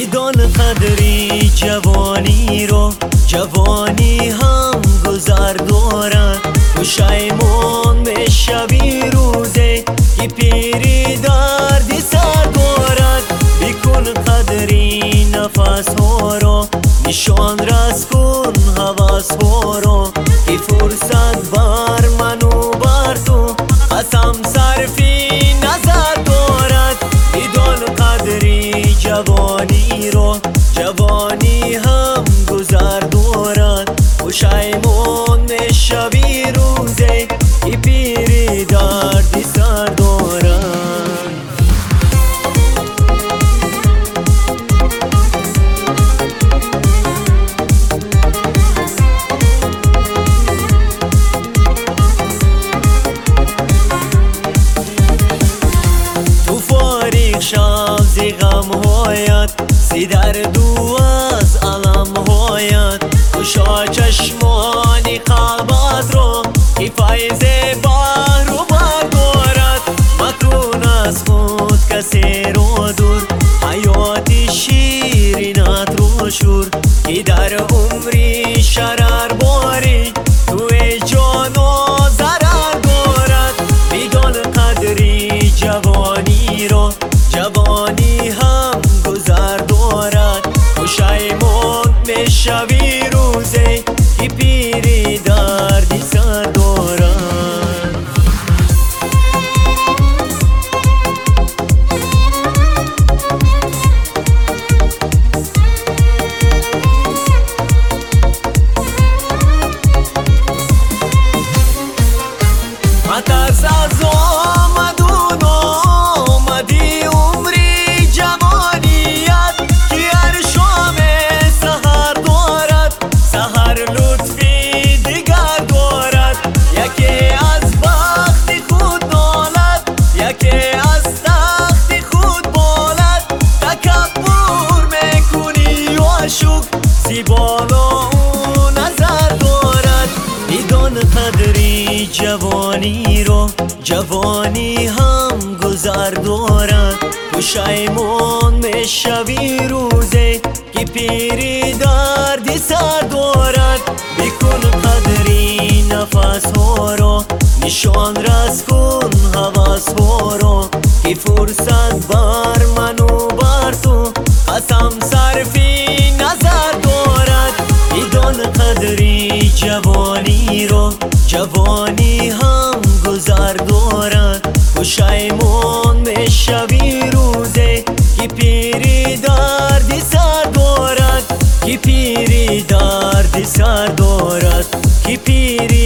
میدان قدری جوانی رو، جوانی هم گذر دارد. پشیمان میشوی روزه که پیری دردی سر دارد. بکن قدری نفس ها رو، نشان رس کن حواس ها رو، که فرصت بر من و بر تو قسم صرفی نظر دارد. میدان قدری جوانی رو، جوانی هم گذر دارد. پشیمان میشوی روزه که پیری دردی سر دارد. شب زی غم هایت، زی درد و از علم هایت. گشا چشمانی قلبت رو که فیض بحر و بردارد. مکن از خود کسی رو دور، حیات شیرینت رو شور، که در عمری شرر باری توی جان و ضرر دارد. میدان قدری جوانی رو، جوانی هم گذر دارد. پشیمان میشوی روزه که پیری دردی سر دارد. مترس از آمدون آمدی عمری جوانیت، که هر شام سحر دارد، سحر لطفی دیگر دارد. یکی از بخت خود نالد، یکی از تخت خود بالد. تکبر میکنی و شکر زیبالا او نظر دارد. میدان قدری جوانی رو، جوانی هم گذر دارد. پشیمان میشوی روزه که پیری دردی سر دارد. بکن قدری نفس ها رو، نشان رس کن حواس ها رو، که فرصت بر من و بر تو قسم صرفی نظر دارد. میدان قدری جوانی رو، جوانی هم گذر دارد. پشیمان میشوی روزه که پیری دردی سر دارد، که پیری دردی سر دارد، که پیری